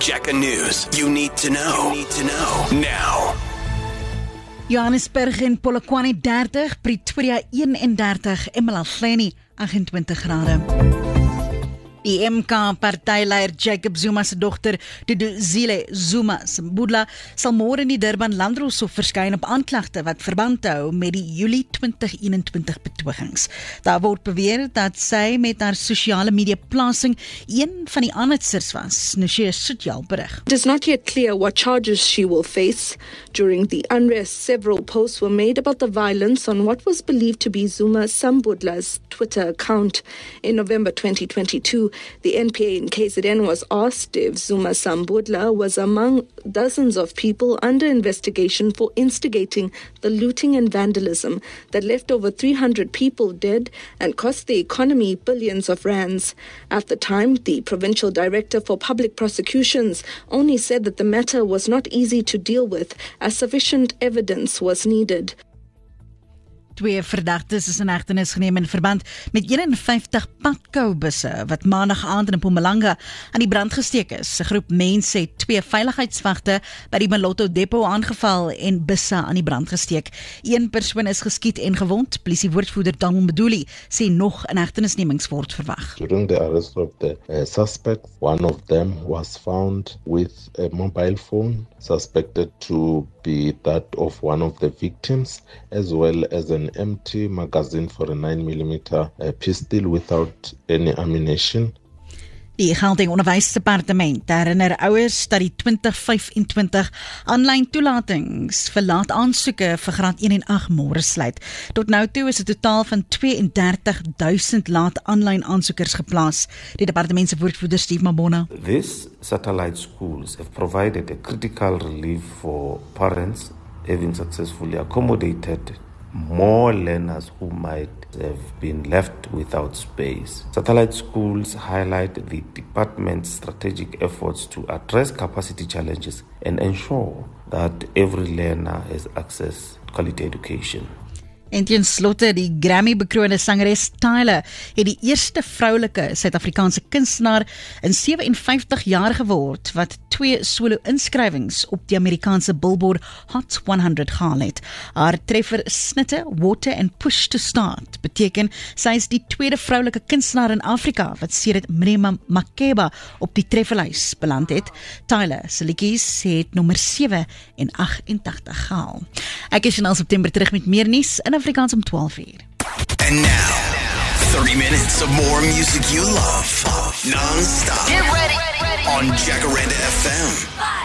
Jacka News. You need to know. Now. Johannesburg en Polokwane 30, Pretoria 31 en Mlahleni 28 grade. Die MK-partyleier Jacob Zuma se dogter, Duduzile Zuma Sambudla, sal môre in die Durban Landdroshof verskyn op aanklagte wat verband hou met die Julie 2021 betogings. Daar word beweer dat sy met haar sosiale media plasing een van die aanhitsers was, Nashia Sutjal berig. It is not yet clear what charges she will face. During the unrest, several posts were made about the violence on what was believed to be Zuma Sambudla's Twitter account. In November 2022, the NPA in KZN was asked if Zuma Sambudla was among dozens of people under investigation for instigating the looting and vandalism that left over 300 people dead and cost the economy billions of rands. At the time, the provincial director for public prosecutions only said that the matter was not easy to deal with as sufficient evidence was needed. 2 verdagtes is in hegtenis geneem in verband met 51 padkou-busse wat maandag aand in Mpumalanga aan die brand gesteek is. 'n Groep mense het 2 veiligheidswagte by die Malotto depot aangeval en busse aan die brand gesteek. 1 persoon is geskiet en gewond. Polisiewoordvoerder Donald Meduli sê nog inhegtenisnemings word verwag. During the arrest of the suspects, one of them was found with a mobile phone suspected to be that of one of the victims, as well as an empty magazine for a 9mm pistol without any ammunition. Die Gauteng Onderwysdepartement herinner ouers dat die 2025 aanlyn toelatings vir laat aansoeke vir graad 1 en 8 môre sluit. Tot nou toe is 'n totaal van 32,000 laat aanlyn aansoekers geplaas. Die departement se woordvoerder Steve Mabona. These satellite schools have provided a critical relief for parents having successfully accommodated more learners who might have been left without space. Satellite schools highlight the department's strategic efforts to address capacity challenges and ensure that every learner has access to quality education. En ten slotte, die Grammy-bekroonde sangeres Tyler het die eerste vroulike Suid-Afrikaanse kunstenaar in 57 jaar geword wat 2 solo-inskrywings op die Amerikaanse Billboard Hot 100 gehaal het. Haar treffer Snitte, Water and Push to Start beteken sy is die tweede vroulike kunstenaar in Afrika wat sedert Mrema Makeba op die trefferlys beland het. Tyler se liedjies het nommer 7 en 88 gehaal. Ek is in September terug met meer nuus in Afrikaans om 12 uur. And now, 30 minutes of more music you love. Non-stop. Get ready. On Jacaranda FM.